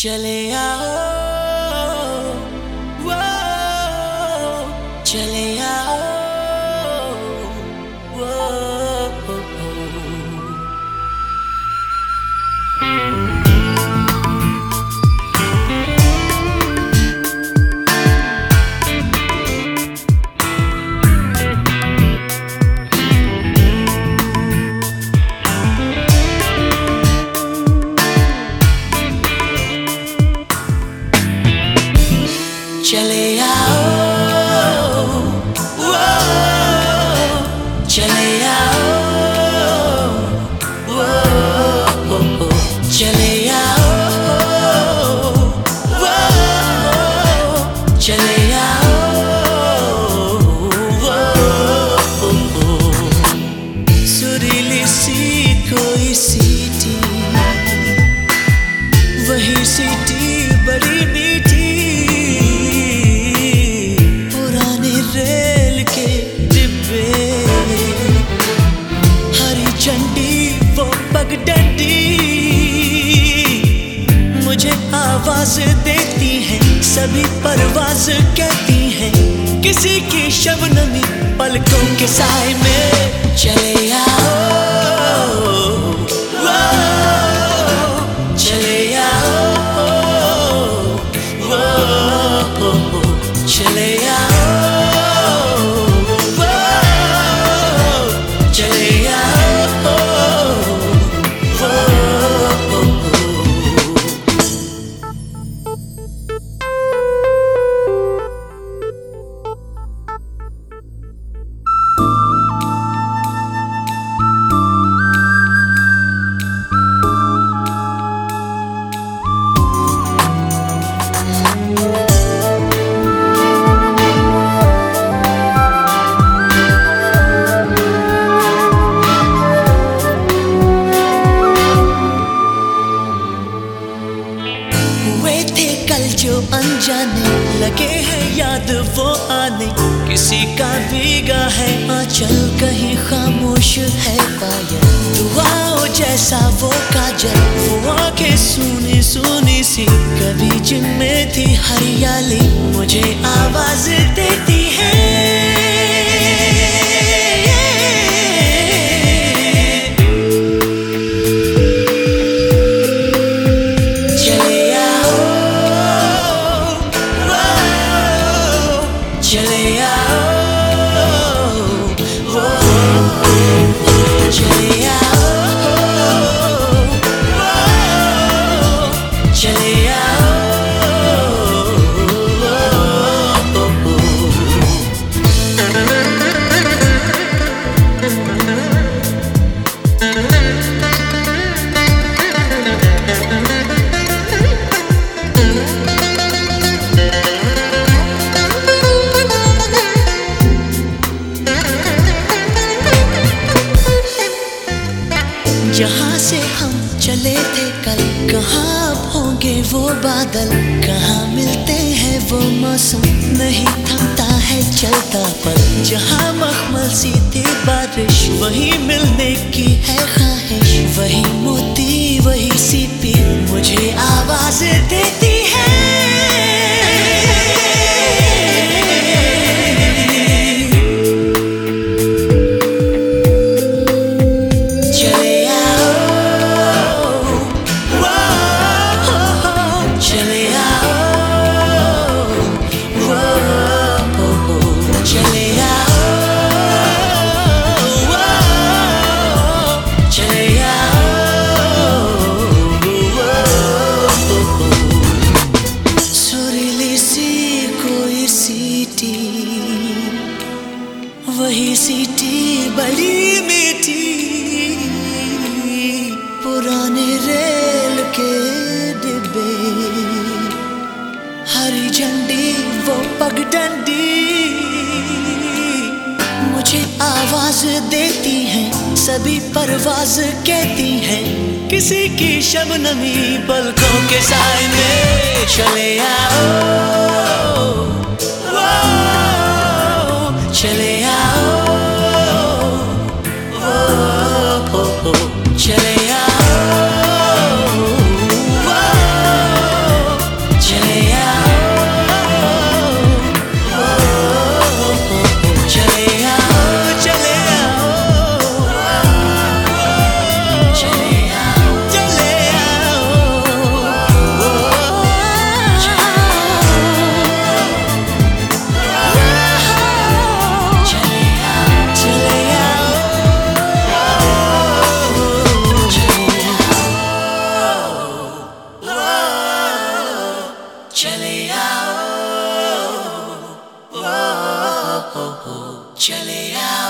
चले आओ, वो चले आओ, वो चले आओ, वो चले आओ, वो चले आओ, वो चले आओ, वो सुरीली सी कोई सीटी, वही सीटी बड़ी मीठी, मुझे आवाज देती है, सभी परवाज कहती है, किसी की शबनमी पलकों के साए में चले आओ, वो चले आओ, वो चले आओ, वो चले आओ। जो अनजाने लगे हैं याद वो आने, किसी का भीगा है आंचल, कहीं खामोश है पायल, दुआओं जैसा वो काजल, वो आंखें सूनी सूनी सी, कभी जिनमें थी हरियाली, मुझे आवाज देती है, चले आओ, वो चले आओ, वो चले आओ, जहाँ से हम चले थे कल, कहाँ अब होंगे वो बादल, कहाँ मिलते हैं वो मौसम, नहीं थमता है चलता पल, जहाँ मखमल सी थी बारिश, वही मिलने की है ख्वाहिश, वही मोती वही सीपी, मुझे आवाज देती है, वही सीटी बड़ी मीठी, पुराने रेल के डिब्बे, हरी झंडी वो पगडंडी, मुझे आवाज देती है, सभी परवाज कहती है, किसी की शबनमी पलकों के साए में चले आओ, वो चले आओ, चले आओ, वो चले आ